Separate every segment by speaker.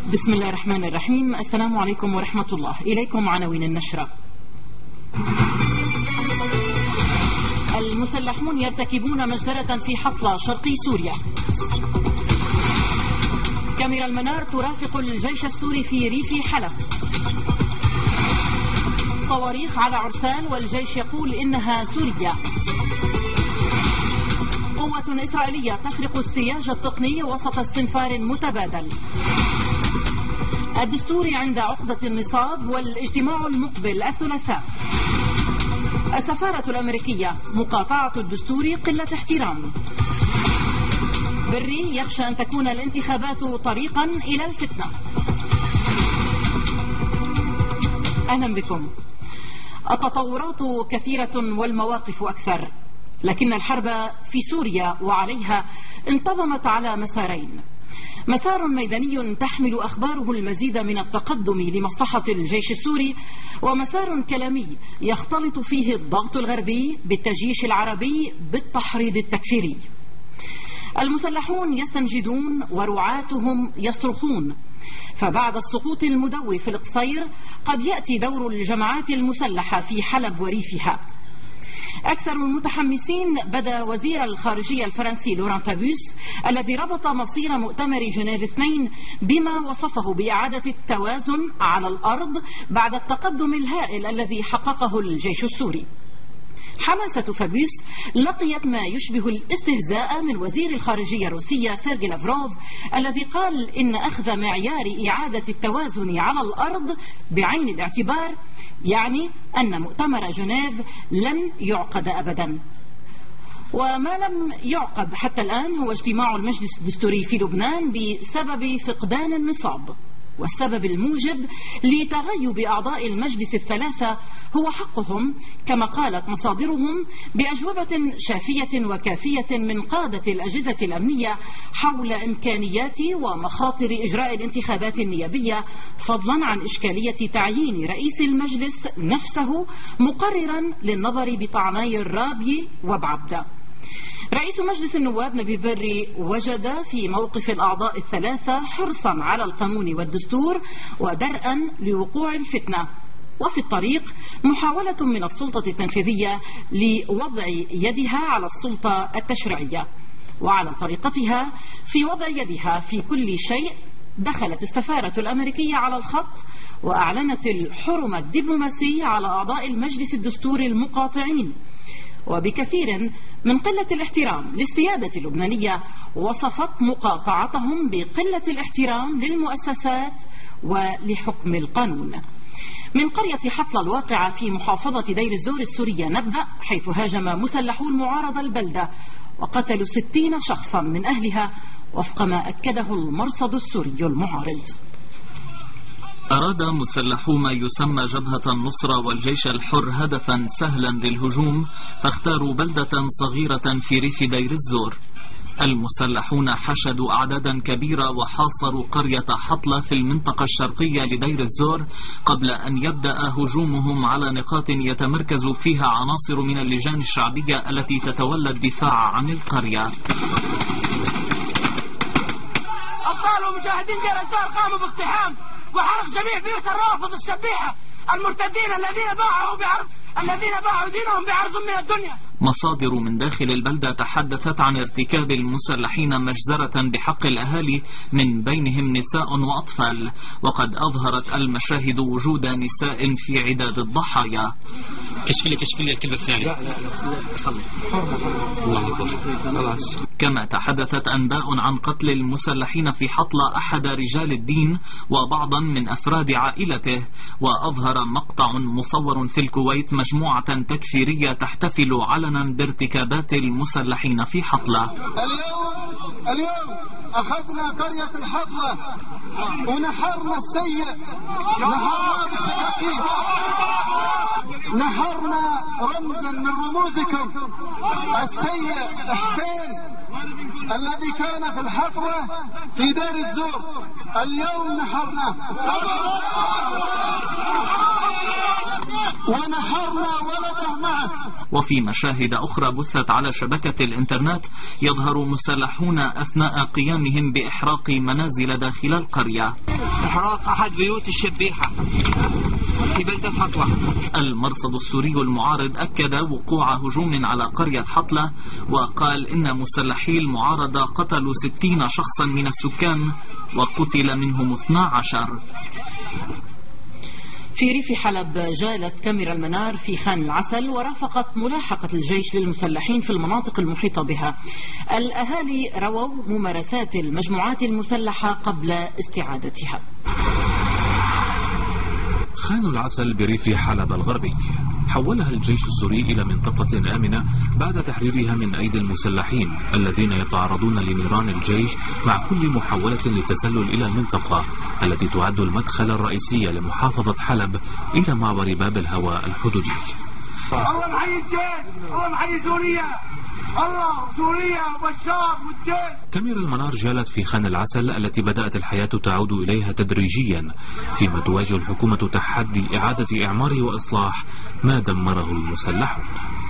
Speaker 1: بسم الله الرحمن الرحيم. السلام عليكم ورحمة الله. إليكم عناوين النشرة. المسلحون يرتكبون مجزرة في حطلة شرقي سوريا. كاميرا المنار ترافق الجيش السوري في ريف حلب. صواريخ على عرسان والجيش يقول إنها سورية. قوة إسرائيلية تخرق السياج التقني وسط استنفار متبادل. الدستور عند عقدة النصاب والاجتماع المقبل الثلاثاء. السفارة الأمريكية: مقاطعة الدستور قلة احترام. بري يخشى أن تكون الانتخابات طريقا إلى الفتنة. أهلا بكم. التطورات كثيرة والمواقف أكثر، لكن الحرب في سوريا وعليها انتظمت على مسارين: مسار ميداني تحمل أخباره المزيد من التقدم لمصلحة الجيش السوري، ومسار كلامي يختلط فيه الضغط الغربي بالتجيش العربي بالتحريض التكفيري. المسلحون يستنجدون ورعاتهم يصرخون، فبعد السقوط المدوي في القصير قد يأتي دور الجماعات المسلحة في حلب وريفها. أكثر المتحمسين بدا وزير الخارجية الفرنسي لوران فابيوس، الذي ربط مصير مؤتمر جنيف 2 بما وصفه بإعادة التوازن على الأرض بعد التقدم الهائل الذي حققه الجيش السوري. حماسة فابيوس لقيت ما يشبه الاستهزاء من وزير الخارجية الروسية سيرجي لافروف، الذي قال إن أخذ معيار إعادة التوازن على الأرض بعين الاعتبار يعني أن مؤتمر جنيف لن يعقد أبدا. وما لم يعقد حتى الآن هو اجتماع المجلس الدستوري في لبنان بسبب فقدان النصاب، والسبب الموجب لتغيب أعضاء المجلس الثلاثة هو حقهم، كما قالت مصادرهم، بأجوبة شافية وكافية من قادة الأجهزة الأمنية حول إمكانيات ومخاطر إجراء الانتخابات النيابية، فضلا عن إشكالية تعيين رئيس المجلس نفسه، مقررا للنظر بطعناي الرابي وبعبدة. رئيس مجلس النواب نبيل بري وجد في موقف الأعضاء الثلاثة حرصا على القانون والدستور ودرءا لوقوع الفتنة، وفي الطريق محاولة من السلطة التنفيذية لوضع يدها على السلطة التشريعية، وعلى طريقتها في وضع يدها في كل شيء دخلت السفارة الأمريكية على الخط وأعلنت الحرمة الدبلوماسية على أعضاء المجلس الدستوري المقاطعين. وبكثير من قلة الاحترام للسيادة اللبنانية وصفت مقاطعتهم بقلة الاحترام للمؤسسات ولحكم القانون. من قرية حطلة الواقعة في محافظة دير الزور السورية نبدأ، حيث هاجم مسلحو المعارضة البلدة وقتلوا 60 شخصا من أهلها وفق ما أكده المرصد السوري المعارض.
Speaker 2: أراد مسلحو ما يسمى جبهة النصرة والجيش الحر هدفا سهلا للهجوم، فاختاروا بلدة صغيرة في ريف دير الزور. المسلحون حشدوا أعدادا كبيرة وحاصروا قرية حطلة في المنطقة الشرقية لدير الزور قبل أن يبدأ هجومهم على نقاط يتمركز فيها عناصر من اللجان الشعبية التي تتولى الدفاع عن القرية.
Speaker 3: أبطال ومجاهدين دير الزور قاموا باقتحام وحرق جميع بيوت الروافض السبيحة المرتدين الذين باعوا دينهم بعرض من الدنيا.
Speaker 2: مصادر من داخل البلدة تحدثت عن ارتكاب المسلحين مجزرة بحق الأهالي من بينهم نساء وأطفال، وقد أظهرت المشاهد وجود نساء في عداد الضحايا.
Speaker 4: كشف لي الكلمة الثانية.
Speaker 2: كما تحدثت أنباء عن قتل المسلحين في حطلة أحد رجال الدين وبعضا من أفراد عائلته. وأظهر مقطع مصور في الكويت مجموعة تكفيرية تحتفل علنا بارتكابات المسلحين في حطلة.
Speaker 5: اليوم أخذنا قرية الحطلة ونحرنا السيء، نحرنا رمزا من رموزكم السيء حسين الذي كان في الحطلة في دير الزور. اليوم نحرنا ونحرنا ولده معه.
Speaker 2: وفي مشاهد أخرى بثت على شبكة الإنترنت يظهر مسلحون أثناء قيامهم بإحراق منازل داخل القرية.
Speaker 3: إحراق أحد بيوت الشبيحة في بلدة حطلة.
Speaker 2: المرصد السوري المعارض أكد وقوع هجوم على قرية حطلة، وقال إن مسلحي المعارضة قتلوا 60 شخصا من السكان وقتل منهم 12.
Speaker 1: في ريف حلب جالت كاميرا المنار في خان العسل ورافقت ملاحقة الجيش للمسلحين في المناطق المحيطة بها. الأهالي رووا ممارسات المجموعات المسلحة قبل استعادتها.
Speaker 6: خان العسل بريف حلب الغربي حولها الجيش السوري إلى منطقة آمنة بعد تحريرها من أيدي المسلحين الذين يتعرضون لنيران الجيش مع كل محاولة للتسلل إلى المنطقة التي تعد المدخل الرئيسي لمحافظة حلب إلى معبر باب الهواء الحدودي.
Speaker 3: الله محيي الجيش، الله محيي سوريا، الله سوريا وبشار والجيش.
Speaker 6: كاميرا المنار جالت في خان العسل التي بدأت الحياة تعود إليها تدريجيا، فيما تواجه الحكومة تحدي إعادة إعمار وإصلاح ما دمره المسلحون.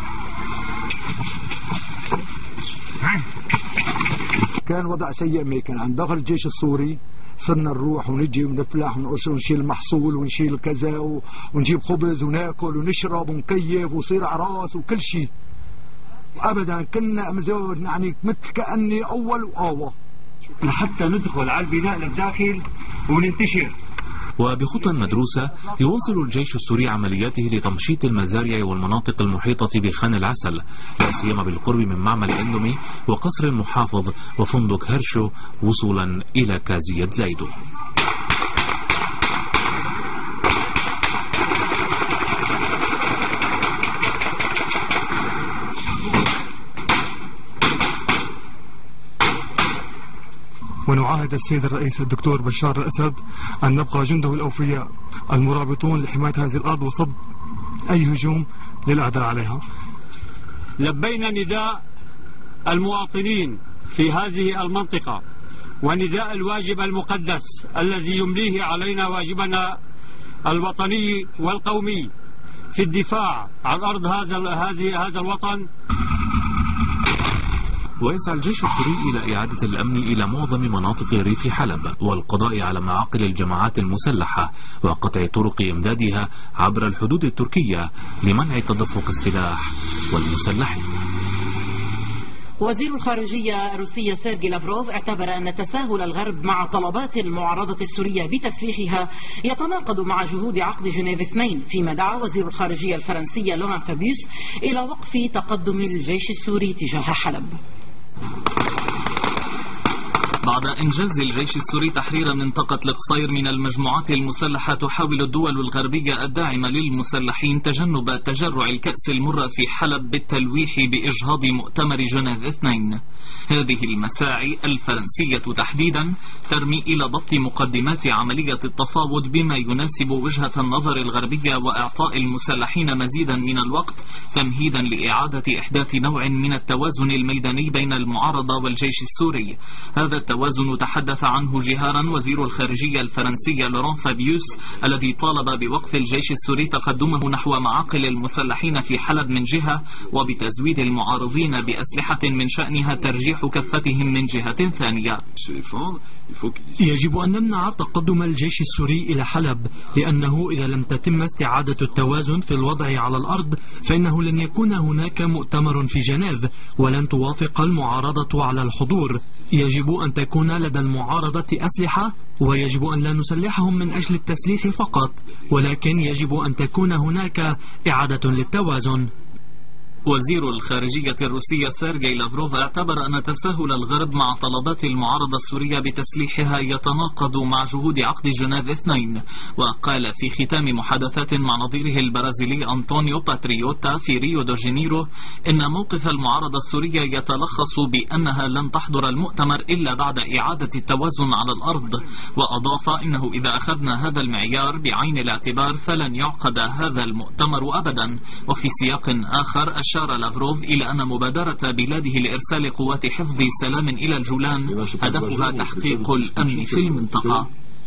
Speaker 5: كان وضع سيء ما كان عند دخل الجيش السوري. صرنا نروح ونجي ونفلح ونشيل محصول ونشيل كذا ونجيب خبز وناكل ونشرب ونكيف وصير عراس وكل شيء. ابدا كنا مزود يعني مثل كاني اول وآوة
Speaker 7: لحتى ندخل على البناء للداخل وننتشر.
Speaker 6: وبخطى مدروسة يواصل الجيش السوري عملياته لتمشيط المزارع والمناطق المحيطة بخان العسل، لا سيما بالقرب من معمل اندومي وقصر المحافظ وفندق هرشو وصولا إلى كازية زايدو.
Speaker 7: ونعاهد السيد الرئيس الدكتور بشار الأسد أن نبقى جنده الأوفياء المرابطون لحماية هذه الأرض وصد أي هجوم للأعداء عليها.
Speaker 8: لبينا نداء المواطنين في هذه المنطقة ونداء الواجب المقدس الذي يمليه علينا واجبنا الوطني والقومي في الدفاع عن أرض هذا الوطن.
Speaker 6: ويسعى الجيش السوري إلى إعادة الأمن إلى معظم مناطق ريف حلب والقضاء على معاقل الجماعات المسلحة وقطع طرق إمدادها عبر الحدود التركية لمنع تدفق السلاح والمسلحين.
Speaker 1: وزير الخارجية الروسية سيرجي لافروف اعتبر أن تساهل الغرب مع طلبات المعارضة السورية بتسليحها يتناقض مع جهود عقد جنيف 2، فيما دعا وزير الخارجية الفرنسية لوران فابيوس إلى وقف تقدم الجيش السوري تجاه حلب.
Speaker 2: بعد إنجاز الجيش السوري تحرير منطقة القصير من المجموعات المسلحة، تحاول الدول الغربية الداعمة للمسلحين تجنب تجرع الكأس المر في حلب بالتلويح بإجهاض مؤتمر جنيف 2. هذه المساعي الفرنسية تحديدا ترمي إلى ضبط مقدمات عملية التفاوض بما يناسب وجهة النظر الغربية وإعطاء المسلحين مزيدا من الوقت تمهيدا لإعادة إحداث نوع من التوازن الميداني بين المعارضة والجيش السوري. هذا التوازن تحدث عنه جهارا وزير الخارجية الفرنسي لوران فابيوس الذي طالب بوقف الجيش السوري تقدمه نحو معاقل المسلحين في حلب من جهة، وبتزويد المعارضين بأسلحة من شأنها ترجيح كفتهم من جهة ثانية.
Speaker 9: يجب أن نمنع تقدم الجيش السوري إلى حلب، لأنه إذا لم تتم استعادة التوازن في الوضع على الأرض فإنه لن يكون هناك مؤتمر في جنيف ولن توافق المعارضة على الحضور. يجب أن تكون لدى المعارضة أسلحة، ويجب أن لا نسلحهم من أجل التسليح فقط، ولكن يجب أن تكون هناك إعادة للتوازن.
Speaker 2: وزير الخارجية الروسية سيرجي لافروف اعتبر أن تساهل الغرب مع طلبات المعارضة السورية بتسليحها يتناقض مع جهود عقد جنيف 2، وقال في ختام محادثات مع نظيره البرازيلي أنطونيو باتريوتا في ريو دو جانيرو إن موقف المعارضة السورية يتلخص بأنها لن تحضر المؤتمر إلا بعد إعادة التوازن على الأرض، وأضاف إنه إذا أخذنا هذا المعيار بعين الاعتبار فلن يعقد هذا المؤتمر أبدا. وفي سياق آخر أشار لافروف إلى أن مبادرة بلاده لإرسال قوات حفظ سلام إلى الجولان هدفها تحقيق الأمن في المنطقة.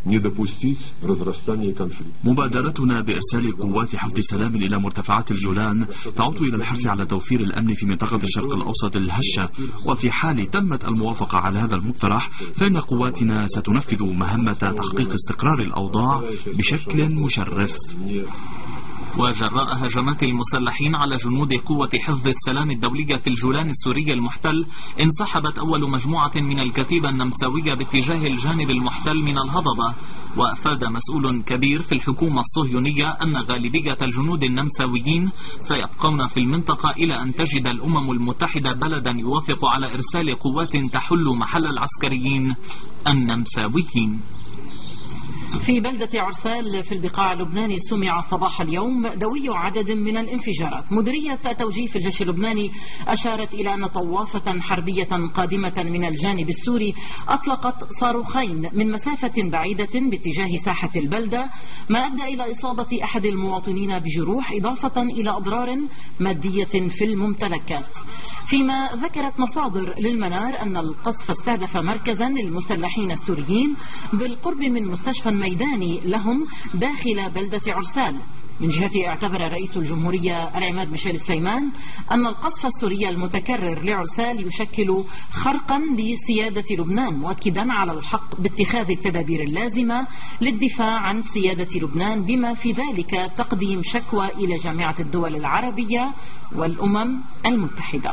Speaker 10: مبادرتنا بإرسال قوات حفظ سلام إلى مرتفعات الجولان تعود إلى الحرص على توفير الأمن في منطقة الشرق الأوسط الهشة، وفي حال تمت الموافقة على هذا المقترح فإن قواتنا ستنفذ مهمة تحقيق استقرار الأوضاع بشكل مشرف.
Speaker 2: وجراء هجمات المسلحين على جنود قوة حفظ السلام الدولية في الجولان السوري المحتل، انسحبت أول مجموعة من الكتيبة النمساوية باتجاه الجانب المحتل من الهضبة. وأفاد مسؤول كبير في الحكومة الصهيونية أن غالبية الجنود النمساويين سيبقون في المنطقة إلى أن تجد الأمم المتحدة بلدا يوافق على إرسال قوات تحل محل العسكريين النمساويين.
Speaker 1: في بلدة عرسال في البقاع اللبناني سمع صباح اليوم دوي عدد من الانفجارات. مديرية توجيه الجيش اللبناني أشارت إلى أن طوافة حربية قادمة من الجانب السوري أطلقت صاروخين من مسافة بعيدة باتجاه ساحة البلدة، ما أدى إلى إصابة أحد المواطنين بجروح، إضافة إلى أضرار مادية في الممتلكات. فيما ذكرت مصادر للمنار أن القصف استهدف مركزا للمسلحين السوريين بالقرب من مستشفى ميداني لهم داخل بلدة عرسال. من جهته اعتبر رئيس الجمهورية العماد ميشيل السيمان أن القصف السوري المتكرر لعرسال يشكل خرقا لسيادة لبنان، مؤكدا على الحق باتخاذ التدابير اللازمة للدفاع عن سيادة لبنان، بما في ذلك تقديم شكوى إلى جامعة الدول العربية والأمم المتحدة.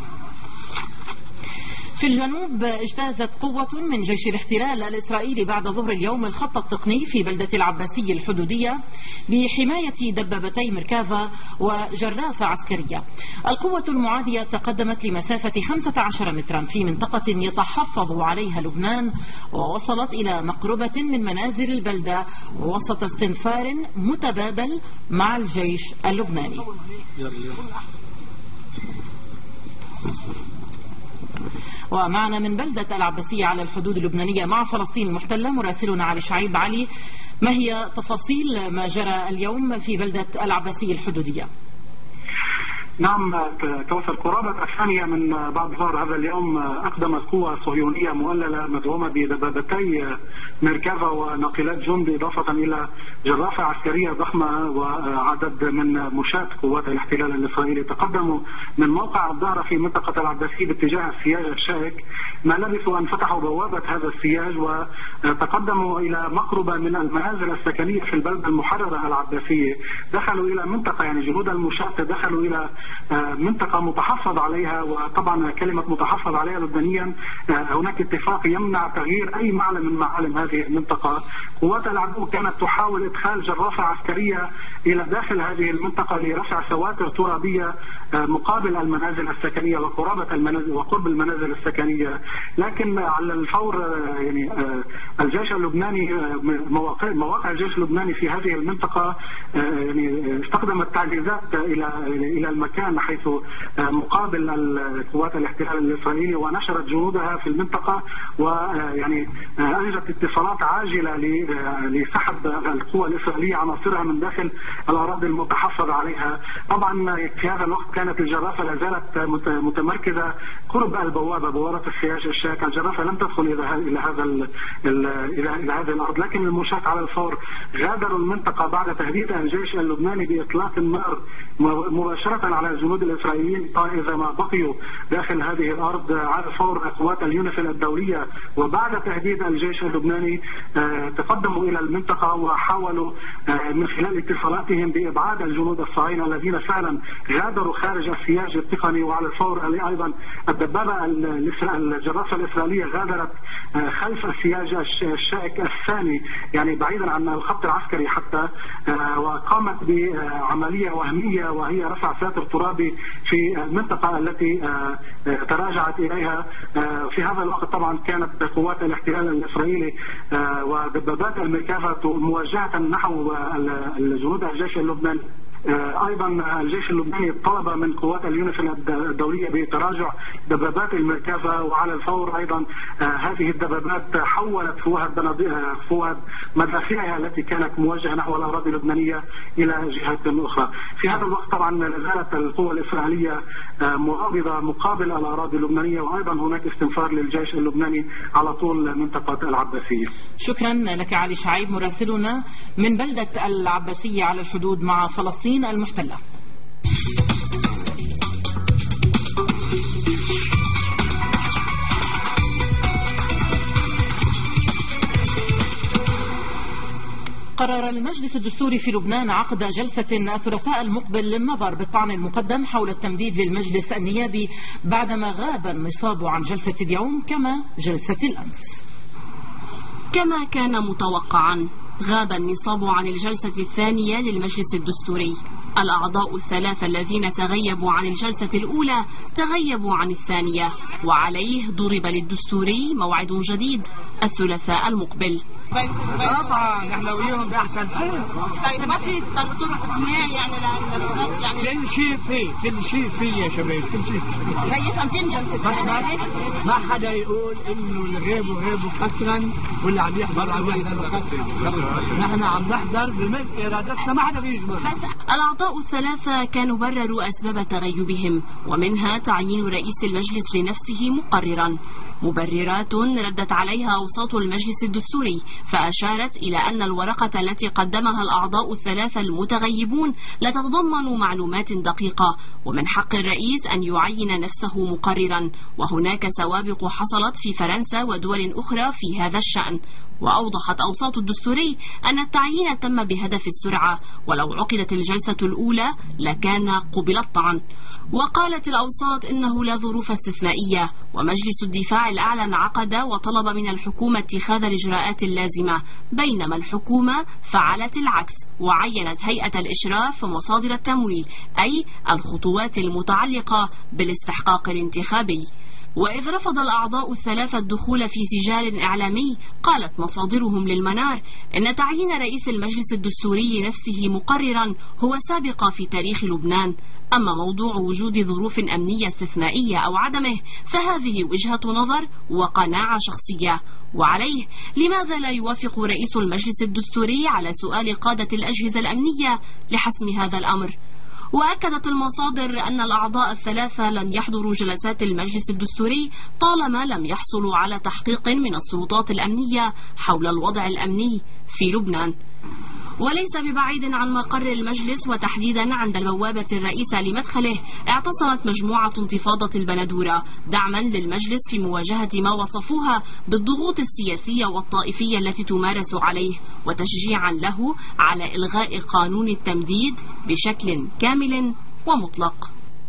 Speaker 1: في الجنوب اجتازت قوة من جيش الاحتلال الإسرائيلي بعد ظهر اليوم الخط التقني في بلدة العباسي الحدودية بحماية دبابتي مركافا وجرافة عسكرية. القوة المعادية تقدمت لمسافة 15 مترا في منطقة يتحفظ عليها لبنان، ووصلت إلى مقربة من منازل البلدة وسط استنفار متبادل مع الجيش اللبناني. ومعنا من بلدة العباسية على الحدود اللبنانية مع فلسطين المحتلة مراسلنا علي شعيب. علي، ما هي تفاصيل ما جرى اليوم في بلدة العباسية الحدودية؟
Speaker 11: نعم، توصل قرابة الثانية من بعد ظهر هذا اليوم أقدمت قوة صهيونية مؤللة مدعومة بدبابتي مركبة وناقلات جند، إضافة إلى جرافة عسكرية ضخمة وعدد من مشاة قوات الاحتلال الإسرائيلي تقدموا من موقع الظهر في منطقة العباسية باتجاه السياج الشائك. ما لبثوا أن فتحوا بوابة هذا السياج وتقدموا إلى مقربة من المنازل السكنية في البلدة المحررة العباسية. دخلوا إلى منطقة، يعني جنود المشاة دخلوا إلى منطقة متحفظ عليها، وطبعا كلمة متحفظ عليها لبنانيا هناك اتفاق يمنع تغيير أي معلم من معالم هذه المنطقة. قوات العدو كانت تحاول إدخال جرافة عسكرية إلى داخل هذه المنطقة لرفع سواتر ترابية مقابل المنازل السكنية وقرابة المنازل وقرب المنازل السكنية، لكن على الفور يعني الجيش اللبناني مواقع الجيش اللبناني في هذه المنطقة يعني استخدمت تعزيزات إلى المكان حيث مقابل القوات الاحتلال الإسرائيلي، ونشرت جنودها في المنطقة ويعني أنجزت اتصالات عاجلة لسحب القوى الإسرائيلية عناصرها من داخل الأراضي المتحفظ عليها. طبعا في هذا الوقت كانت الجرافة لا زالت متمركزة قرب البوابة، بوابة السياج الشائك. الجرافة لم تدخل إلى هذه الأرض، لكن المشاة على الفور غادروا المنطقة بعد تهديد الجيش اللبناني بإطلاق النار مباشرة على الجنود الإسرائيليين إذا ما بقيوا داخل هذه الأرض على فور قوات اليونيفيل الدولية. وبعد تهديد الجيش اللبناني تقدموا إلى المنطقة وحاولوا من خلال اتصالاتهم بإبعاد الجنود الصهاينة الذين فعلا غادروا خارج السياج التقني. وعلى الفور أيضا الدبابة الجرافة الإسرائيلية غادرت خلف السياج الشائك الثاني، يعني بعيدا عن الخط العسكري حتى، وقامت بعملية وهمية وهي رفع ساتر ترابي في المنطقة التي تراجعت إليها. في هذا الوقت طبعا كانت قوات الاحتلال الإسرائيلي ودبابات المركافة موجهة نحو الجنود الجيش اللبناني أيضا الجيش اللبناني طلب من قوات اليونيفيل الدولية بتراجع دبابات الميركافا، وعلى الفور أيضا هذه الدبابات حولت فؤاد مدافعها التي كانت موجهة نحو الأراضي اللبنانية إلى جهات أخرى. في هذا الوقت طبعا لا زالت القوى الإسرائيلية معارضة مقابل الأراضي اللبنانية، وأيضا هناك استنفار للجيش اللبناني على طول منطقة العباسية.
Speaker 1: شكرا لك علي شعيب مراسلنا من بلدة العباسية على الحدود مع فلسطين المحتلة. قرر المجلس الدستوري في لبنان عقد جلسة الثلاثاء المقبل للنظر بالطعن المقدم حول التمديد للمجلس النيابي بعدما غاب النصاب عن جلسة اليوم كما جلسة الأمس.
Speaker 12: كما كان متوقعا غاب النصاب عن الجلسة الثانية للمجلس الدستوري. الأعضاء الثلاثة الذين تغيبوا عن الجلسة الأولى تغيبوا عن الثانية، وعليه ضرب للدستوري موعد جديد الثلاثاء المقبل.
Speaker 3: طبعا احنا وياهم باحسن حال.
Speaker 12: طيب ما في طرق اقناع يعني
Speaker 3: كل شيء فيه يا شباب، كل شيء.
Speaker 12: رئيس امتين جلسة
Speaker 3: بس ما حدا يقول انه الغيب قسرا ولا عم يحضر قسرا. نحن عم نحضر بملء ارادتنا، ما حدا بيجبر.
Speaker 12: بس الأعضاء الثلاثة كانوا برروا أسباب تغيبهم، ومنها تعيين رئيس المجلس لنفسه مقررا. مبررات ردت عليها أوساط المجلس الدستوري، فأشارت إلى أن الورقة التي قدمها الأعضاء الثلاثة المتغيبون لا تتضمن معلومات دقيقة، ومن حق الرئيس أن يعين نفسه مقررا، وهناك سوابق حصلت في فرنسا ودول أخرى في هذا الشأن. وأوضحت أوساط الدستوري أن التعيين تم بهدف السرعة، ولو عقدت الجلسة الأولى لكان قبل الطعن. وقالت الأوساط إنه لا ظروف استثنائية، ومجلس الدفاع الأعلى انعقد وطلب من الحكومة اتخاذ الإجراءات اللازمة، بينما الحكومة فعلت العكس وعينت هيئة الإشراف ومصادر التمويل، أي الخطوات المتعلقة بالاستحقاق الانتخابي. وإذ رفض الأعضاء الثلاثة الدخول في سجال إعلامي، قالت مصادرهم للمنار إن تعيين رئيس المجلس الدستوري نفسه مقررا هو سابقة في تاريخ لبنان، أما موضوع وجود ظروف أمنية استثنائية أو عدمه فهذه وجهة نظر وقناعة شخصية. وعليه لماذا لا يوافق رئيس المجلس الدستوري على سؤال قادة الأجهزة الأمنية لحسم هذا الأمر؟ وأكدت المصادر أن الأعضاء الثلاثة لن يحضروا جلسات المجلس الدستوري طالما لم يحصلوا على تحقيق من السلطات الأمنية حول الوضع الأمني في لبنان. وليس ببعيد عن مقر المجلس وتحديدا عند البوابة الرئيسة لمدخله اعتصمت مجموعة انتفاضة البندورة دعما للمجلس في مواجهة ما وصفوها بالضغوط السياسية والطائفية التي تمارس عليه، وتشجيعا له على إلغاء قانون التمديد بشكل كامل ومطلق.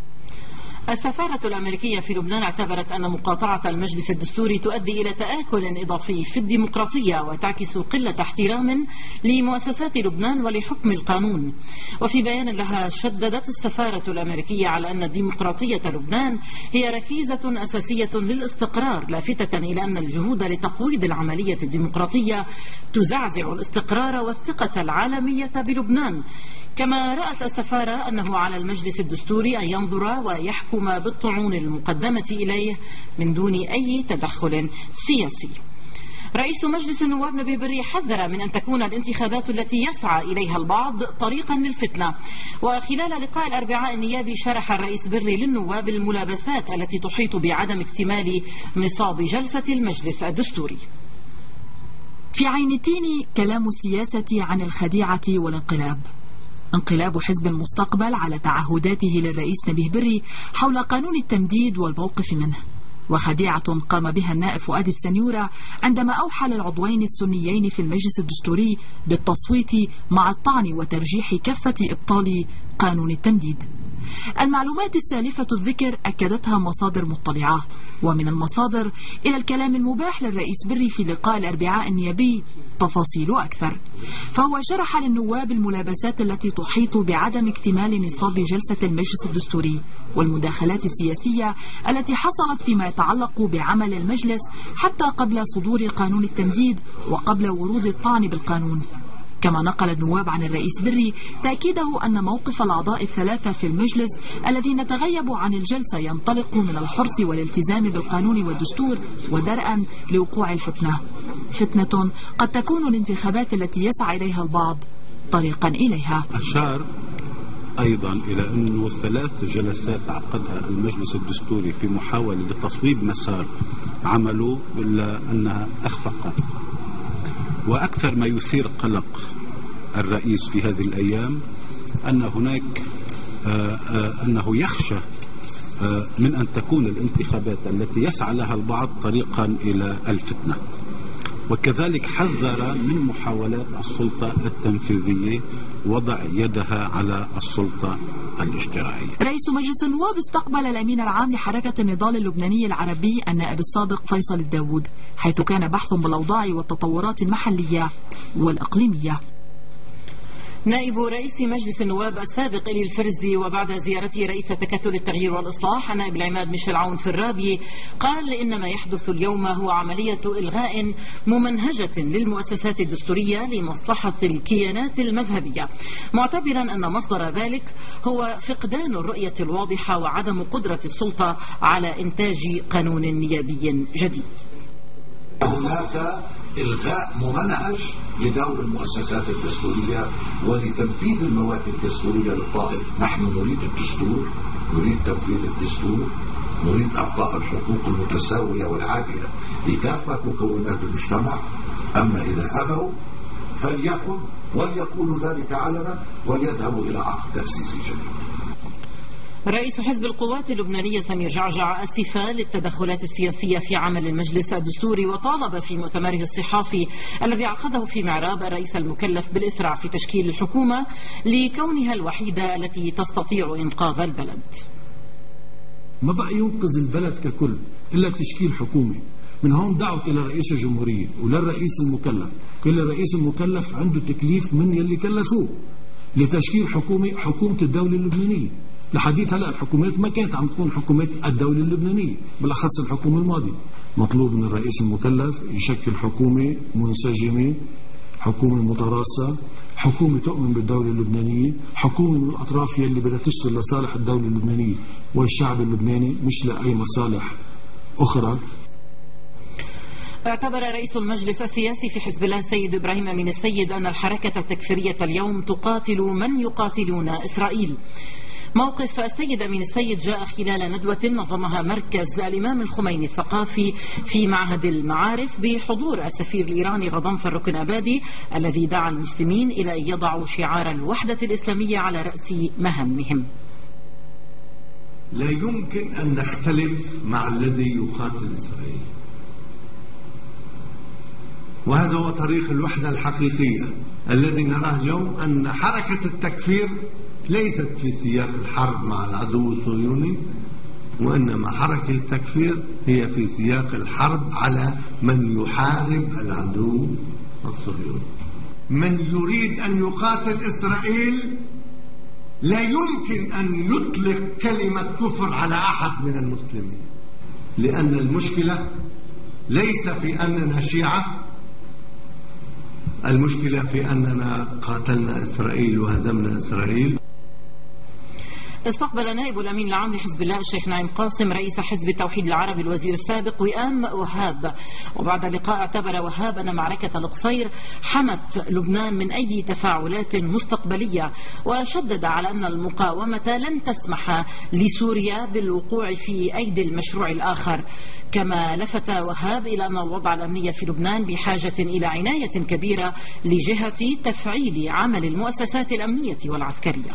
Speaker 1: السفارة الأمريكية في لبنان اعتبرت أن مقاطعة المجلس الدستوري تؤدي إلى تآكل إضافي في الديمقراطية وتعكس قلة احترام لمؤسسات لبنان ولحكم القانون. وفي بيان لها شددت السفارة الأمريكية على أن ديمقراطية لبنان هي ركيزة أساسية للاستقرار، لافتة إلى أن الجهود لتقويض العملية الديمقراطية تزعزع الاستقرار والثقة العالمية بلبنان. كما رأت السفارة أنه على المجلس الدستوري أن ينظر ويحكم بالطعون المقدمة إليه من دون أي تدخل سياسي. رئيس مجلس النواب نبيه بري حذر من أن تكون الانتخابات التي يسعى إليها البعض طريقا للفتنة. وخلال لقاء الأربعاء النيابي شرح الرئيس بري للنواب الملابسات التي تحيط بعدم اكتمال نصاب جلسة المجلس الدستوري.
Speaker 13: في عين التين كلام السياسة عن الخديعة والانقلاب. انقلاب حزب المستقبل على تعهداته للرئيس نبيه بري حول قانون التمديد والموقف منه، وخديعة قام بها النائب فؤاد السنيورة عندما أوحى للعضوين السنيين في المجلس الدستوري بالتصويت مع الطعن وترجيح كافة إبطال قانون التمديد. المعلومات السالفة الذكر أكدتها مصادر مطلعة، ومن المصادر إلى الكلام المباح للرئيس بري في لقاء الأربعاء النيابي تفاصيل أكثر. فهو شرح للنواب الملابسات التي تحيط بعدم اكتمال نصاب جلسة المجلس الدستوري والمداخلات السياسية التي حصلت فيما يتعلق بعمل المجلس حتى قبل صدور قانون التمديد وقبل ورود الطعن بالقانون. كما نقل النواب عن الرئيس بري تأكيده أن موقف الأعضاء الثلاثة في المجلس الذين تغيبوا عن الجلسة ينطلق من الحرص والالتزام بالقانون والدستور ودرءا لوقوع الفتنة، فتنة قد تكون الانتخابات التي يسعى إليها البعض طريقا إليها.
Speaker 8: أشار أيضا إلى أنه 3 جلسات عقدها المجلس الدستوري في محاولة لتصويب مسار عمله إلا أنها أخفقت. وأكثر ما يثير قلق الرئيس في هذه الأيام أن هناك أنه يخشى من أن تكون الانتخابات التي يسعى لها البعض طريقا إلى الفتنة، وكذلك حذر من محاولات السلطة التنفيذية وضع يدها على السلطة الاشتراعية.
Speaker 13: رئيس مجلس النواب استقبل الأمين العام لحركة النضال اللبناني العربي النائب السابق فيصل الداود، حيث كان بحث بالأوضاع والتطورات المحلية والإقليمية.
Speaker 1: نائب رئيس مجلس النواب السابق إلي الفرزي وبعد زيارته رئيس تكتل التغيير والإصلاح النائب العماد ميشيل عون فارابي قال إن ما يحدث اليوم هو عملية إلغاء ممنهجة للمؤسسات الدستورية لمصلحة الكيانات المذهبية، معتبرا أن مصدر ذلك هو فقدان الرؤية الواضحة وعدم قدرة السلطة على إنتاج قانون نيابي جديد.
Speaker 14: هناك إلغاء ممنهج لدور المؤسسات الدستورية ولتنفيذ المواد الدستورية للطائف. نحن نريد الدستور، نريد تنفيذ الدستور، نريد إعطاء الحقوق المتساوية والعادلة لكافة مكونات المجتمع. أما إذا أبوا فليكن وليقولوا ذلك علنا وليذهبوا إلى عقد تأسيسي جديد.
Speaker 1: رئيس حزب القوات اللبنانية سمير جعجع أسف للتدخلات السياسية في عمل المجلس الدستوري، وطالب في مؤتمره الصحافي الذي عقده في معراب الرئيس المكلف بالإسراع في تشكيل الحكومة لكونها الوحيدة التي تستطيع إنقاذ البلد.
Speaker 15: ما بقى ينقذ البلد ككل إلا تشكيل حكومة. من هون دعوت إلى رئيس الجمهورية وللرئيس المكلف، كل الرئيس المكلف عنده تكليف من يلي كلفوه لتشكيل حكومة الدولة اللبنانية. لحديث هلا الحكومات ما كانت عم تكون حكومات الدولة اللبنانية، بالاخص الحكومة الماضية. مطلوب من الرئيس المكلف يشكل حكومة منسجمة، حكومة متراصة، حكومة تؤمن بالدولة اللبنانية، حكومة من الأطراف يلي بدها تشتغل لصالح الدولة اللبنانية والشعب اللبناني مش لأي مصالح أخرى.
Speaker 1: اعتبر رئيس المجلس السياسي في حزب الله السيد إبراهيم أمين السيد أن الحركة التكفيرية اليوم تقاتل من يقاتلون إسرائيل. موقف السيد أمين السيد جاء خلال ندوة نظمها مركز الإمام الخميني الثقافي في معهد المعارف بحضور السفير الإيراني غضنفر ركنابادي، الذي دعا المسلمين إلى أن يضعوا شعار الوحدة الإسلامية على رأس مهمهم.
Speaker 16: لا يمكن أن نختلف مع الذي يقاتل إسرائيل، وهذا هو طريق الوحدة الحقيقية الذي نراه اليوم. أن حركة التكفير ليست في سياق الحرب مع العدو الصهيوني، وإنما حركة التكفير هي في سياق الحرب على من يحارب العدو الصهيوني. من يريد أن يقاتل إسرائيل لا يمكن أن يطلق كلمة كفر على أحد من المسلمين، لأن المشكلة ليس في أننا شيعة، المشكلة في أننا قاتلنا إسرائيل وهزمنا إسرائيل.
Speaker 1: استقبل نائب الأمين العام لحزب الله الشيخ نعيم قاسم رئيس حزب التوحيد العربي الوزير السابق وئام وهاب، وبعد اللقاء اعتبر وهاب أن معركة القصير حمت لبنان من أي تفاعلات مستقبلية، وشدد على أن المقاومة لن تسمح لسوريا بالوقوع في أيدي المشروع الآخر. كما لفت وهاب إلى أن الوضع الأمني في لبنان بحاجة إلى عناية كبيرة لجهة تفعيل عمل المؤسسات الأمنية والعسكرية.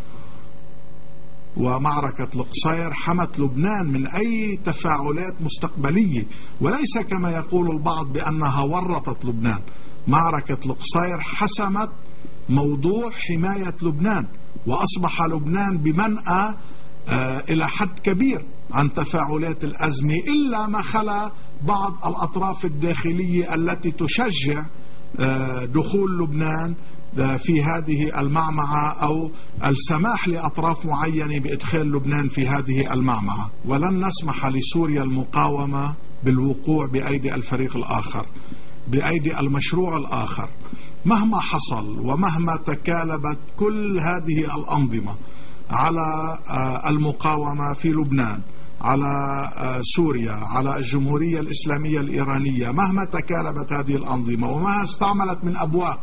Speaker 17: ومعركة القصير حمت لبنان من أي تفاعلات مستقبلية، وليس كما يقول البعض بأنها ورطت لبنان. معركة القصير حسمت موضوع حماية لبنان، وأصبح لبنان بمنأى إلى حد كبير عن تفاعلات الأزمة، إلا ما خلا بعض الأطراف الداخلية التي تشجع دخول لبنان في هذه المعمعة أو السماح لأطراف معينة بإدخال لبنان في هذه المعمعة. ولن نسمح لسوريا المقاومة بالوقوع بأيدي الفريق الآخر، بأيدي المشروع الآخر، مهما حصل ومهما تكالبت كل هذه الأنظمة على المقاومة في لبنان، على سوريا، على الجمهورية الإسلامية الإيرانية، مهما تكالبت هذه الأنظمة وما استعملت من أبواق.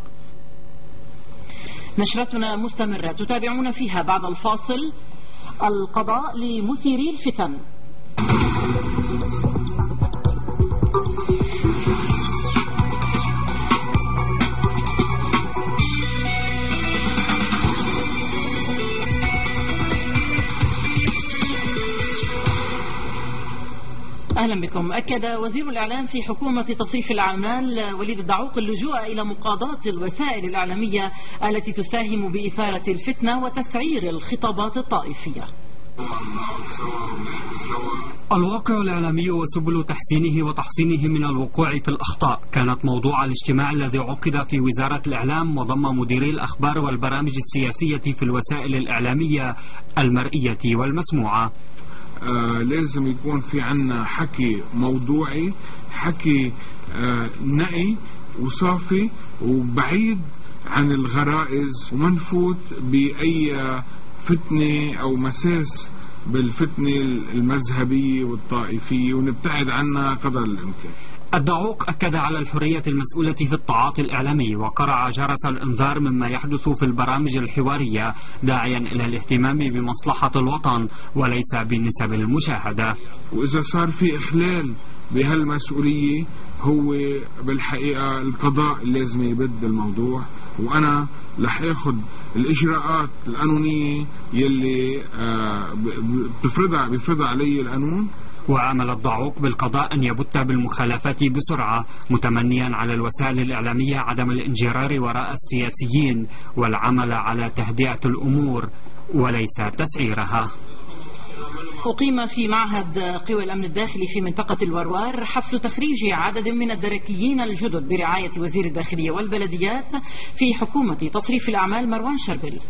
Speaker 1: نشرتنا مستمرة تتابعون فيها بعد الفاصل القضاء لمثيري الفتن. أهلا بكم. أكد وزير الإعلام في حكومة تصريف الأعمال وليد الدعوق اللجوء إلى مقاضاة الوسائل الإعلامية التي تساهم بإثارة الفتنة وتسعير الخطابات الطائفية.
Speaker 18: الواقع الإعلامي وسبل تحسينه وتحصينه من الوقوع في الأخطاء كانت موضوع الاجتماع الذي عقد في وزارة الإعلام وضم مديري الأخبار والبرامج السياسية في الوسائل الإعلامية المرئية والمسموعة.
Speaker 19: لازم يكون في عنا حكي موضوعي، حكي نقي وصافي وبعيد عن الغرائز، وما نفوت بأي فتنة أو مساس بالفتنة المذهبية والطائفية، ونبتعد عنها قدر الإمكان.
Speaker 18: الدعوق أكد على الحرية المسؤولة في التعاطي الإعلامي وقرع جرس الإنذار مما يحدث في البرامج الحوارية، داعيا إلى الاهتمام بمصلحة الوطن وليس بنسب المشاهدة.
Speaker 19: وإذا صار في إخلال بهالمسؤولية هو بالحقيقة القضاء لازم يبد الموضوع، وأنا رح أخذ الإجراءات القانونية يلي بيفرضها علي القانون.
Speaker 18: وأمل الدعوق بالقضاء أن يبت بالمخالفات بسرعة، متمنيا على الوسائل الإعلامية عدم الانجرار وراء السياسيين والعمل على تهدئة الأمور وليس تسعيرها.
Speaker 1: أقيم في معهد قوى الأمن الداخلي في منطقة الوروار حفل تخريج عدد من الدركيين الجدد برعاية وزير الداخلية والبلديات في حكومة تصريف الأعمال مروان شربل.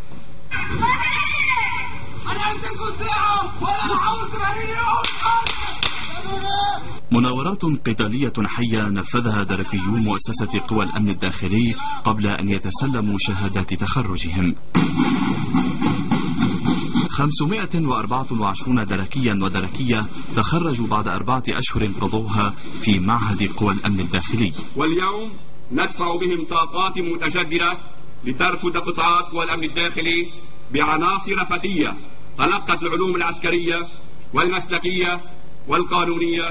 Speaker 10: مناورات قتالية حية نفذها دركيو مؤسسة قوى الأمن الداخلي قبل أن يتسلموا شهادات تخرجهم. 524 دركيا ودركية تخرجوا بعد 4 أشهر قضوها في معهد قوى الأمن الداخلي.
Speaker 20: واليوم ندفع بهم طاقات متجددة لترفد قطاعات قوى الأمن الداخلي بعناصر فتية تلقت العلوم العسكرية والمسلكية والقانونية.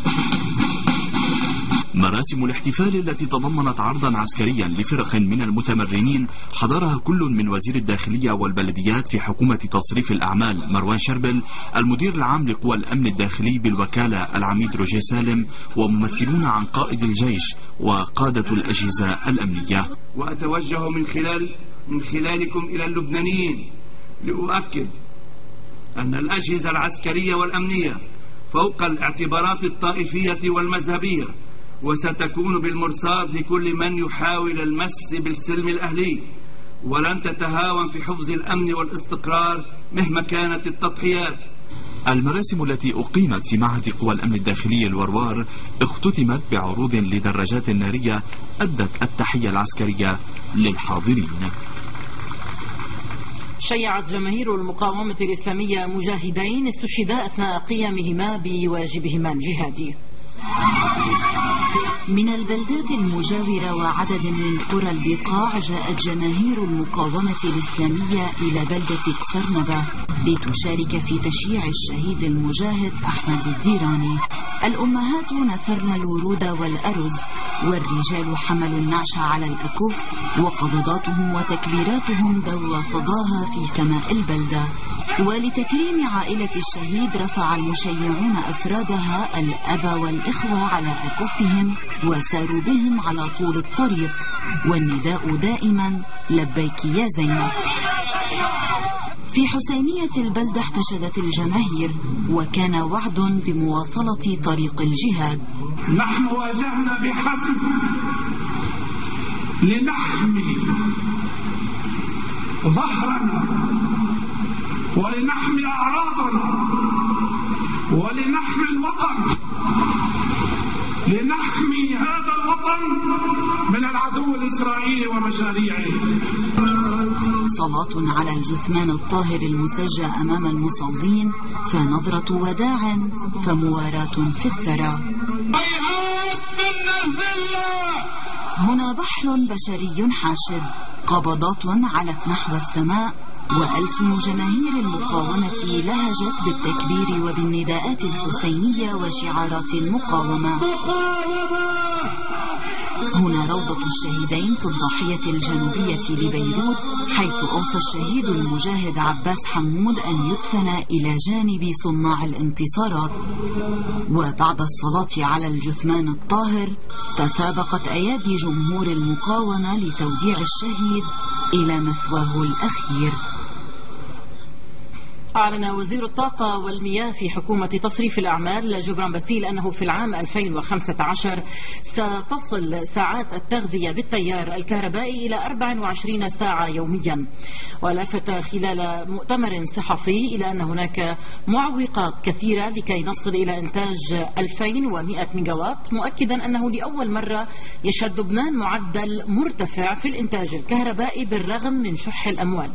Speaker 10: مراسم الاحتفال التي تضمنت عرضا عسكريا لفرق من المتمرنين حضرها كل من وزير الداخلية والبلديات في حكومة تصريف الأعمال مروان شربل، المدير العام لقوى الأمن الداخلي بالوكالة العميد روجيه سالم، وممثلون عن قائد الجيش وقادة الأجهزة الأمنية.
Speaker 20: وأتوجه من خلالكم إلى اللبنانيين لأؤكد أن الأجهزة العسكرية والأمنية فوق الاعتبارات الطائفية والمذهبية، وستكون بالمرصاد لكل من يحاول المس بالسلم الأهلي، ولن تتهاون في حفظ الأمن والاستقرار مهما كانت التضحيات.
Speaker 10: المراسم التي أقيمت في معهد قوى الأمن الداخلي الوروار اختتمت بعروض لدراجات نارية أدت التحية العسكرية للحاضرين.
Speaker 1: شيعت جماهير المقاومة الإسلامية مجاهدين استشهدا أثناء قيامهما بواجبهما الجهادي.
Speaker 21: من البلدات المجاورة وعدد من قرى البقاع جاءت جماهير المقاومة الإسلامية إلى بلدة كسرنبة لتشارك في تشييع الشهيد المجاهد أحمد الديراني. الأمهات نثرن الورود والأرز، والرجال حملوا النعش على الأكف، وقبضاتهم وتكبيراتهم دوى صداها في سماء البلدة. ولتكريم عائلة الشهيد رفع المشيعون أفرادها الأب والإخوة على أكفهم وساروا بهم على طول الطريق، والنداء دائما لبيك يا زينب. في حسينية البلدة احتشدت الجماهير، وكان وعد بمواصلة طريق الجهاد.
Speaker 22: نحن واجهنا بحسب لنحمي ظهرنا ولنحمي أعراضنا ولنحمي الوطن لنحمي هذا الوطن من العدو الإسرائيلي ومشاريعه.
Speaker 21: صلاة على الجثمان الطاهر المسجى أمام المصلين، فنظرة وداع، فمواراة في الثرى. هنا بحر بشري حاشد، قبضات علت نحو السماء، وألسن جماهير المقاومة لهجت بالتكبير وبالنداءات الحسينية وشعارات المقاومة. هنا روضة الشهيدين في الضاحية الجنوبية لبيروت، حيث أوصى الشهيد المجاهد عباس حمود أن يدفن إلى جانب صناع الانتصارات. وبعد الصلاة على الجثمان الطاهر تسابقت أيادي جمهور المقاومة لتوديع الشهيد إلى مثواه الأخير.
Speaker 1: أعلن وزير الطاقة والمياه في حكومة تصريف الأعمال جبران باسيل أنه في العام 2015 ستصل ساعات التغذية بالتيار الكهربائي إلى 24 ساعة يوميا. ولفت خلال مؤتمر صحفي إلى أن هناك معوقات كثيرة لكي نصل إلى إنتاج 2100 ميجاوات، مؤكدا أنه لأول مرة يشهد لبنان معدل مرتفع في الإنتاج الكهربائي بالرغم من شح الأموال.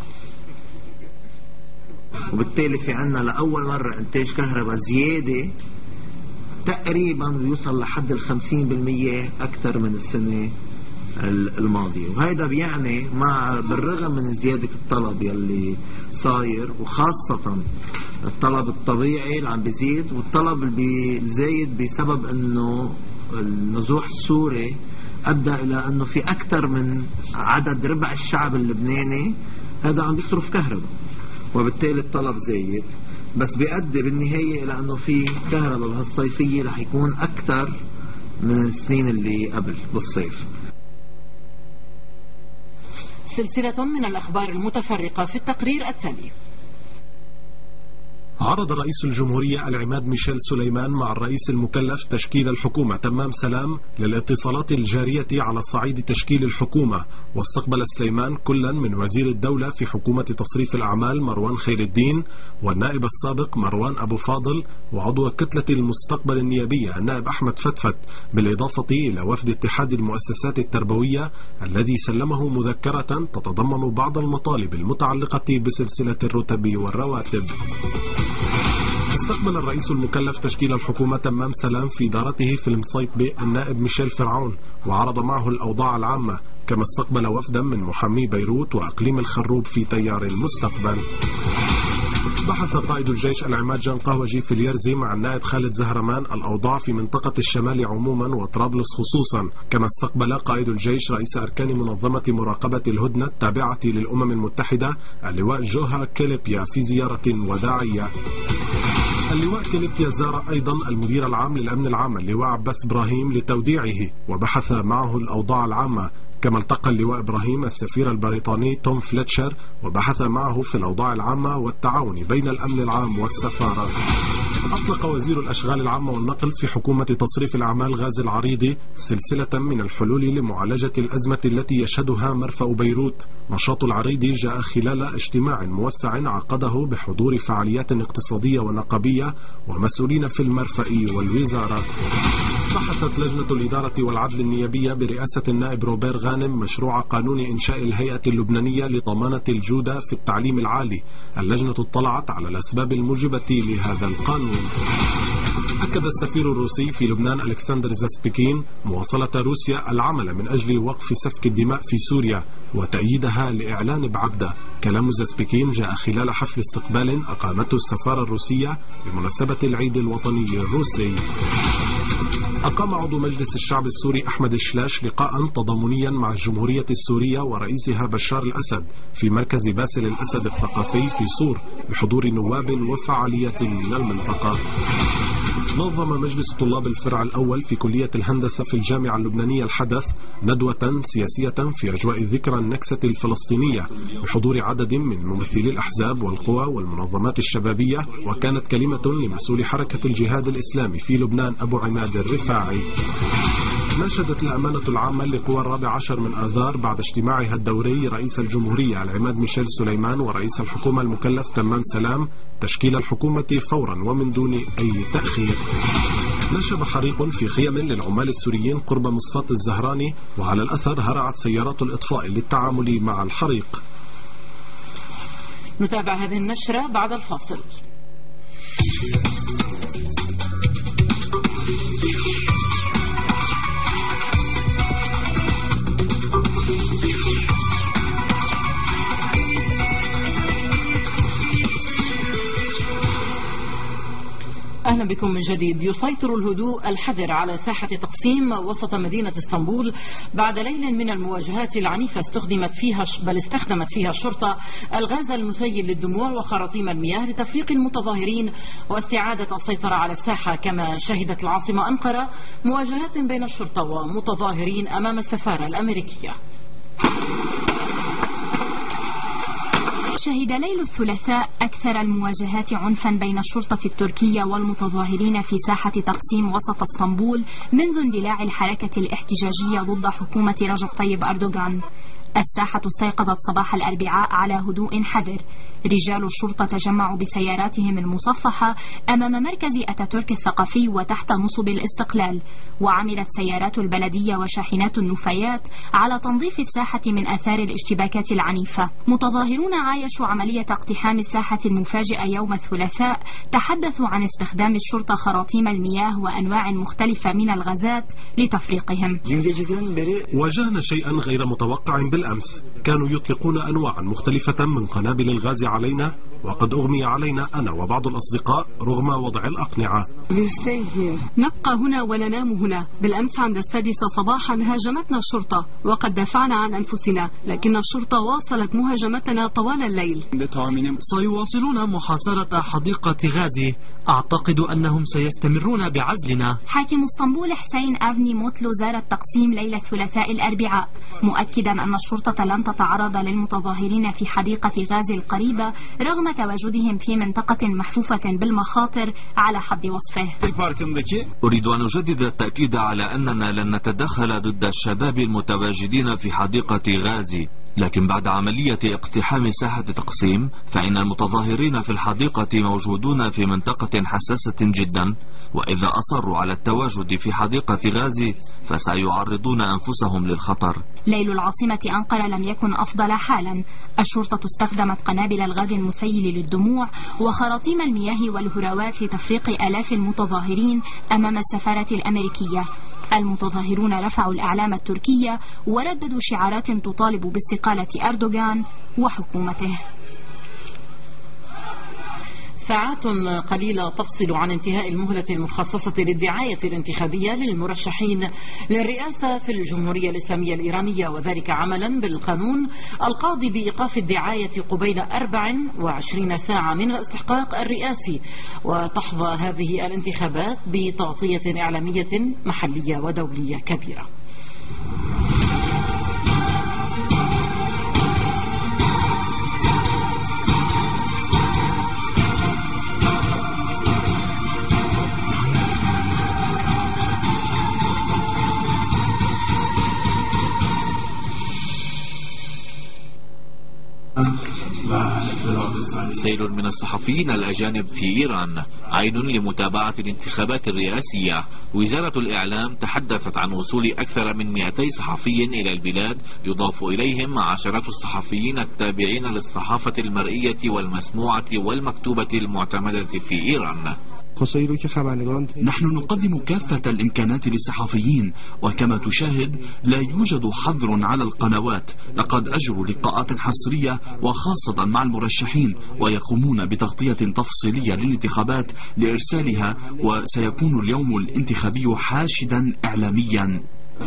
Speaker 4: وبالتالي في عنا لأول مرة إنتاج كهرباء زيادة تقريبا بيوصل لحد 50% أكثر من السنة الماضية. وهذا بيعني بالرغم من زيادة الطلب يلي صاير، وخاصة الطلب الطبيعي اللي عم بيزيد، والطلب اللي بيزيد بسبب انه النزوح السوري ادى الى انه في اكثر من عدد ربع الشعب اللبناني هذا عم بيصرف كهرباء، وبالتالي الطلب زايد، بس بيؤدي بالنهاية إلى أنه في كهرباء بهالصيفية رح يكون أكثر من السنين اللي قبل بالصيف.
Speaker 1: سلسلة من الأخبار المتفرقة في التقرير التالي.
Speaker 5: عرض رئيس الجمهورية العماد ميشيل سليمان مع الرئيس المكلف تشكيل الحكومة تمام سلام للاتصالات الجارية على صعيد تشكيل الحكومة، واستقبل سليمان كلا من وزير الدولة في حكومة تصريف الأعمال مروان خير الدين، والنائب السابق مروان أبو فاضل، وعضو كتلة المستقبل النيابية النائب أحمد فتفت، بالإضافة إلى وفد اتحاد المؤسسات التربوية الذي سلمه مذكرة تتضمن بعض المطالب المتعلقة بسلسلة الرتب والرواتب. استقبل الرئيس المكلف تشكيل الحكومة تمام سلام في دارته في المصيط النائب ميشيل فرعون، وعرض معه الأوضاع العامة، كما استقبل وفدا من محامي بيروت وأقليم الخروب في تيار المستقبل. بحث قائد الجيش العماد جان قهوجي في اليرزي مع النائب خالد زهرمان الأوضاع في منطقة الشمال عموما وطرابلس خصوصا، كما استقبل قائد الجيش رئيس أركان منظمة مراقبة الهدنة التابعة للأمم المتحدة اللواء جوها كيليبيا في زيارة وداعية. اللواء كيليبيا زار أيضا المدير العام للأمن العام اللواء عباس إبراهيم لتوديعه وبحث معه الأوضاع العامة، كما التقى اللواء إبراهيم السفير البريطاني توم فليتشر وبحث معه في الأوضاع العامة والتعاون بين الأمن العام والسفارة. أطلق وزير الأشغال العامة والنقل في حكومة تصريف الأعمال غازي العريضي سلسلة من الحلول لمعالجة الأزمة التي يشهدها مرفأ بيروت. نشاط العريضي جاء خلال اجتماع موسع عقده بحضور فعاليات اقتصادية ونقابية ومسؤولين في المرفأ والوزارة. بحثت لجنة الإدارة والعدل النيابية برئاسة النائب روبير غانم مشروع قانون إنشاء الهيئة اللبنانية لضمانة الجودة في التعليم العالي. اللجنة اطلعت على الأسباب الموجبة لهذا القانون. أكد السفير الروسي في لبنان ألكسندر زاسبيكين مواصلة روسيا العمل من أجل وقف سفك الدماء في سوريا وتأييدها لإعلان بعبدة. كلام زاسبيكين جاء خلال حفل استقبال أقامته السفارة الروسية بمناسبة العيد الوطني الروسي. أقام عضو مجلس الشعب السوري أحمد الشلاش لقاء تضامنيا مع الجمهورية السورية ورئيسها بشار الأسد في مركز باسل الأسد الثقافي في صور بحضور نواب وفعالية من المنطقة. نظم مجلس طلاب الفرع الأول في كلية الهندسة في الجامعة اللبنانية الحدث ندوة سياسية في أجواء ذكرى النكسة الفلسطينية بحضور عدد من ممثلي الأحزاب والقوى والمنظمات الشبابية، وكانت كلمة لمسؤول حركة الجهاد الإسلامي في لبنان أبو عماد الرفاعي. ناشدت الأمانة العامة لقوى 14 من آذار بعد اجتماعها الدوري رئيس الجمهورية العماد ميشيل سليمان ورئيس الحكومة المكلف تمام سلام تشكيل الحكومة فورا ومن دون أي تأخير. نشب حريق في خيم للعمال السوريين قرب مصفاة الزهراني، وعلى الأثر هرعت سيارات الإطفاء للتعامل مع الحريق.
Speaker 1: نتابع هذه النشرة بعد الفاصل. أهلا بكم من جديد. يسيطر الهدوء الحذر على ساحة تقسيم وسط مدينة اسطنبول بعد ليل من المواجهات العنيفة استخدمت فيها الشرطة الغاز المسيل للدموع وخراطيم المياه لتفريق المتظاهرين واستعادة السيطرة على الساحة. كما شهدت العاصمة أنقرة مواجهات بين الشرطة ومتظاهرين أمام السفارة الأمريكية.
Speaker 6: شهد ليل الثلاثاء أكثر المواجهات عنفا بين الشرطة التركية والمتظاهرين في ساحة تقسيم وسط اسطنبول منذ اندلاع الحركة الاحتجاجية ضد حكومة رجب طيب أردوغان. الساحة استيقظت صباح الأربعاء على هدوء حذر. رجال الشرطة تجمعوا بسياراتهم المصفحة أمام مركز أتاتورك الثقافي وتحت نصب الاستقلال، وعملت سيارات البلدية وشاحنات النفايات على تنظيف الساحة من آثار الاشتباكات العنيفة. متظاهرون عايشوا عملية اقتحام الساحة المفاجئة يوم الثلاثاء تحدثوا عن استخدام الشرطة خراطيم المياه وأنواع مختلفة من الغازات لتفريقهم.
Speaker 5: واجهنا شيئا غير متوقع بالأمس، كانوا يطلقون أنواعا مختلفة من قنابل الغاز علينا، وقد أغمي علينا أنا وبعض الأصدقاء رغم وضع الأقنعة.
Speaker 7: نبقى هنا وننام هنا. بالأمس عند 6 صباحا هاجمتنا الشرطة وقد دافعنا عن أنفسنا، لكن الشرطة واصلت مهاجمتنا طوال الليل.
Speaker 9: سيواصلون محاصرة حديقة غازي. أعتقد أنهم سيستمرون بعزلنا.
Speaker 6: حاكم اسطنبول حسين أفني موتلو زار التقسيم ليلة الثلاثاء الأربعاء، مؤكدا أن الشرطة لن تتعرض للمتظاهرين في حديقة غازي القريبة رغم تواجدهم في منطقة محفوفة بالمخاطر على حد وصفه.
Speaker 23: أريد أن أجدد التأكيد على أننا لن نتدخل ضد الشباب المتواجدين في حديقة غازي، لكن بعد عملية اقتحام ساحة تقسيم فإن المتظاهرين في الحديقة موجودون في منطقة حساسة جدا، وإذا أصروا على التواجد في حديقة غازي فسيعرضون أنفسهم للخطر.
Speaker 6: ليل العاصمة أنقرة لم يكن أفضل حالا. الشرطة استخدمت قنابل الغاز المسيل للدموع وخراطيم المياه والهراوات لتفريق آلاف المتظاهرين أمام السفارة الأمريكية. المتظاهرون رفعوا الأعلام التركية ورددوا شعارات تطالب باستقالة أردوغان وحكومته.
Speaker 1: ساعات قليلة تفصل عن انتهاء المهلة المخصصة للدعاية الانتخابية للمرشحين للرئاسة في الجمهورية الإسلامية الإيرانية، وذلك عملا بالقانون القاضي بإيقاف الدعاية قبيل 24 ساعة من الاستحقاق الرئاسي. وتحظى هذه الانتخابات بتغطية إعلامية محلية ودولية كبيرة.
Speaker 24: سيل من الصحفيين الأجانب في إيران عين لمتابعة الانتخابات الرئاسية. وزارة الإعلام تحدثت عن وصول أكثر من 200 صحفي إلى البلاد، يضاف إليهم عشرات الصحفيين التابعين للصحافة المرئية والمسموعة والمكتوبة المعتمدة في إيران.
Speaker 10: نحن نقدم كافة الإمكانات للصحفيين، وكما تشاهد لا يوجد حظر على القنوات. لقد أجروا لقاءات حصرية وخاصة مع المرشحين، ويقومون بتغطية تفصيلية للانتخابات لإرسالها، وسيكون اليوم الانتخابي حاشدا إعلاميا.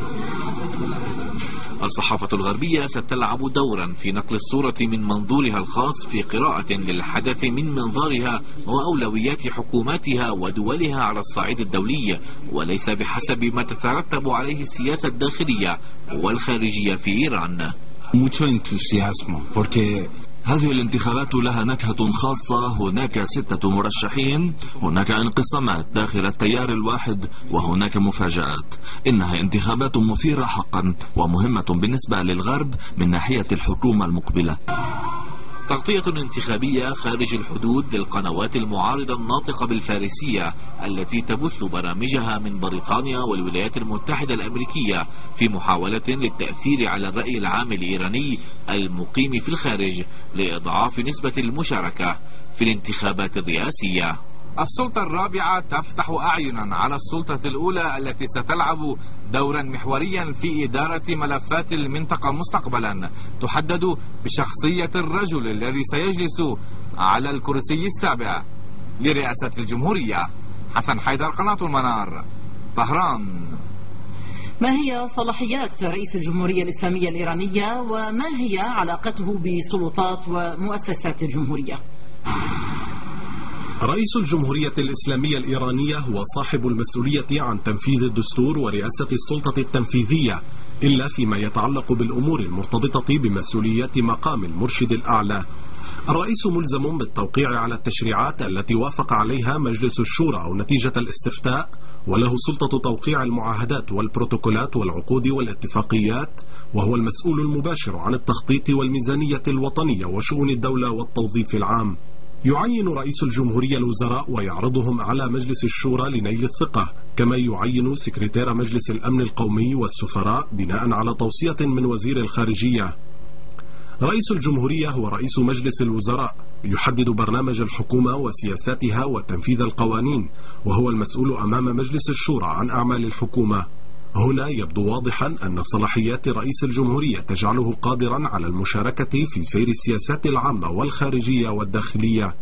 Speaker 24: الصحافة الغربية ستلعب دورا في نقل الصورة من منظورها الخاص في قراءة للحدث من منظارها وأولويات حكوماتها ودولها على الصعيد الدولي، وليس بحسب ما تترتب عليه السياسة الداخلية والخارجية في إيران.
Speaker 23: هذه الانتخابات لها نكهة خاصة. هناك 6 مرشحين، هناك انقسامات داخل التيار الواحد، وهناك مفاجآت. إنها انتخابات مثيرة حقا ومهمة بالنسبة للغرب من ناحية الحكومة المقبلة.
Speaker 24: تغطية انتخابية خارج الحدود للقنوات المعارضة الناطقة بالفارسية التي تبث برامجها من بريطانيا والولايات المتحدة الأمريكية في محاولة للتأثير على الرأي العام الإيراني المقيم في الخارج لإضعاف نسبة المشاركة في الانتخابات الرئاسية.
Speaker 2: السلطة الرابعة تفتح أعينا على السلطة الأولى التي ستلعب دورا محوريا في إدارة ملفات المنطقة مستقبلا، تحدد بشخصية الرجل الذي سيجلس على الكرسي السابع لرئاسة الجمهورية. حسن حيدر، قناة المنار، طهران.
Speaker 1: ما هي صلاحيات رئيس الجمهورية الإسلامية الإيرانية وما هي علاقته بسلطات ومؤسسات الجمهورية؟
Speaker 5: رئيس الجمهورية الإسلامية الإيرانية هو صاحب المسؤولية عن تنفيذ الدستور ورئاسة السلطة التنفيذية، إلا فيما يتعلق بالأمور المرتبطة بمسؤوليات مقام المرشد الأعلى. الرئيس ملزم بالتوقيع على التشريعات التي وافق عليها مجلس الشورى أو نتيجة الاستفتاء، وله سلطة توقيع المعاهدات والبروتوكولات والعقود والاتفاقيات، وهو المسؤول المباشر عن التخطيط والميزانية الوطنية وشؤون الدولة والتوظيف العام. يعين رئيس الجمهورية الوزراء ويعرضهم على مجلس الشورى لنيل الثقة، كما يعين سكرتير مجلس الأمن القومي والسفراء بناء على توصية من وزير الخارجية. رئيس الجمهورية هو رئيس مجلس الوزراء، يحدد برنامج الحكومة وسياساتها وتنفيذ القوانين، وهو المسؤول أمام مجلس الشورى عن أعمال الحكومة. هنا يبدو واضحا أن صلاحيات رئيس الجمهورية تجعله قادرا على المشاركة في سير السياسات العامة والخارجية والداخلية.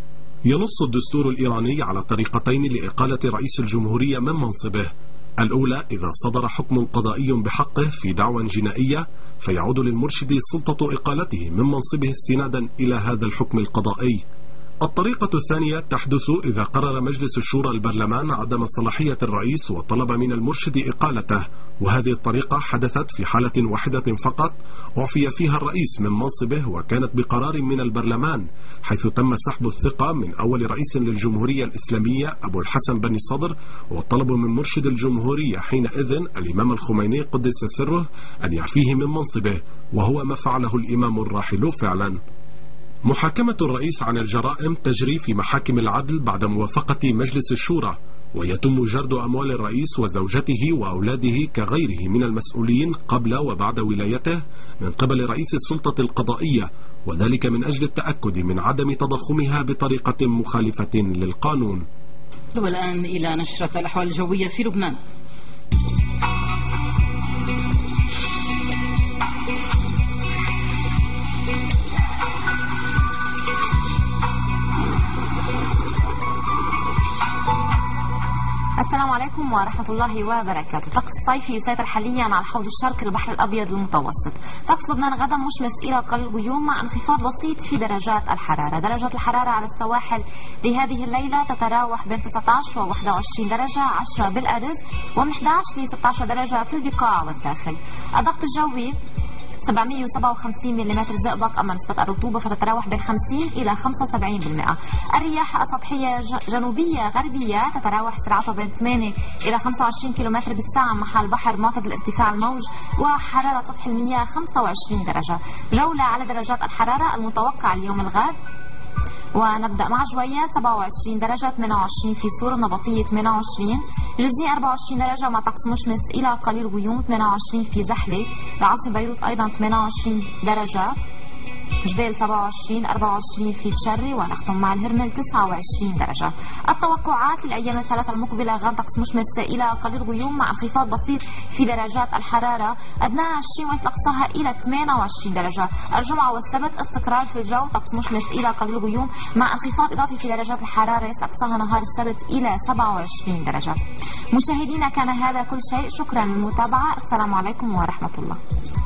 Speaker 5: ينص الدستور الإيراني على طريقتين لإقالة رئيس الجمهورية من منصبه. الأولى إذا صدر حكم قضائي بحقه في دعوى جنائية، فيعود للمرشد سلطة إقالته من منصبه استنادا إلى هذا الحكم القضائي. الطريقة الثانية تحدث إذا قرر مجلس الشورى البرلمان عدم صلاحية الرئيس وطلب من المرشد إقالته، وهذه الطريقة حدثت في حالة واحدة فقط أعفي فيها الرئيس من منصبه، وكانت بقرار من البرلمان، حيث تم سحب الثقة من أول رئيس للجمهورية الإسلامية أبو الحسن بني صدر، والطلب من مرشد الجمهورية حينئذ الإمام الخميني قدس سره أن يعفيه من منصبه، وهو ما فعله الإمام الراحل فعلا. محاكمة الرئيس عن الجرائم تجري في محاكم العدل بعد موافقة مجلس الشورى، ويتم جرد أموال الرئيس وزوجته وأولاده كغيره من المسؤولين قبل وبعد ولايته من قبل رئيس السلطة القضائية، وذلك من أجل التأكد من عدم تضخمها بطريقة مخالفة للقانون.
Speaker 1: والآن إلى نشرة الأحوال الجوية في لبنان.
Speaker 3: السلام عليكم ورحمة الله وبركاته. طقس صيفي يسيطر حاليا على حوض الشرق البحر الأبيض المتوسط. طقس لبنان غدا مشمس إلى قليل غيوم مع انخفاض بسيط في درجات الحرارة. درجات الحرارة على السواحل لهذه الليلة تتراوح بين 19 و 21 درجة، 10 بالأرز، ومن 11 ل 16 درجة في البقاع والداخل. الضغط الجوي 757 ملم زئبق، أما نسبة الرطوبة فتتراوح بين 50 إلى 75%. الرياح السطحية جنوبية غربية تتراوح سرعتها بين 8 إلى 25 كم بالساعة مع البحر معتدل ارتفاع الموج، وحرارة سطح المياه 25 درجة. جولة على درجات الحرارة المتوقعة اليوم الغد، ونبدأ مع جوية 27 درجة، 28 في سور النبطية، 28 جزية، 24 درجة مع طقس مشمس إلى قليل غيوم، 28 في زحلة، العاصمة بيروت أيضا 28 درجة، جبال 27، 24 في تشري، ونختم مع الهرمل 29 درجة. التوقعات للأيام الثلاثة المقبلة غدا طقس مشمس إلى قليل غيوم مع انخفاض بسيط في درجات الحرارة، أدناها 20 ويصل أقصاها إلى 28 درجة. الجمعة والسبت استقرار في الجو، طقس مشمس إلى قليل غيوم مع انخفاض إضافي في درجات الحرارة يصل أقصاها نهار السبت إلى 27 درجة. مشاهدينا كان هذا كل شيء، شكرا للمتابعة، السلام عليكم ورحمة الله.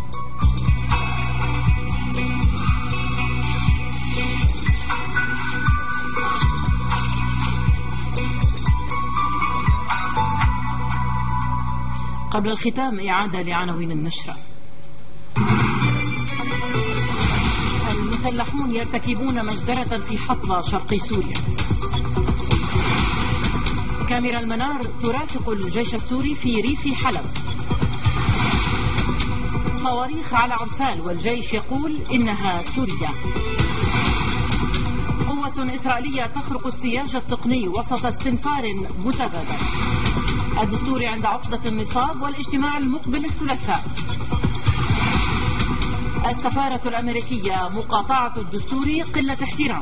Speaker 1: قبل الختام إعادة لعناوين النشرة. المسلحون يرتكبون مجزرة في حطبة شرق سوريا. كاميرا المنار ترافق الجيش السوري في ريف حلب. صواريخ على عرسال والجيش يقول إنها سوريا. قوات إسرائيلية تخرق السياج التقني وسط استنفار متبادل. الدستور عند عقدة النصاب والاجتماع المقبل الثلاثاء. السفارة الأمريكية مقاطعة الدستور قلة احترام.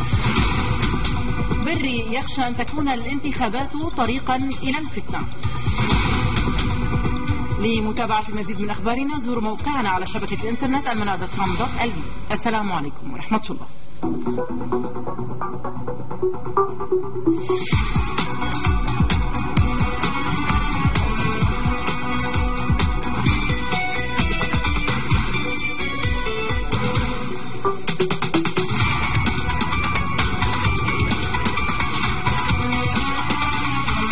Speaker 1: بري يخشى أن تكون الانتخابات طريقا إلى الفتنة. لمتابعة المزيد من أخبارنا زوروا موقعنا على شبكة الإنترنت almana.com.lv. السلام عليكم ورحمة الله.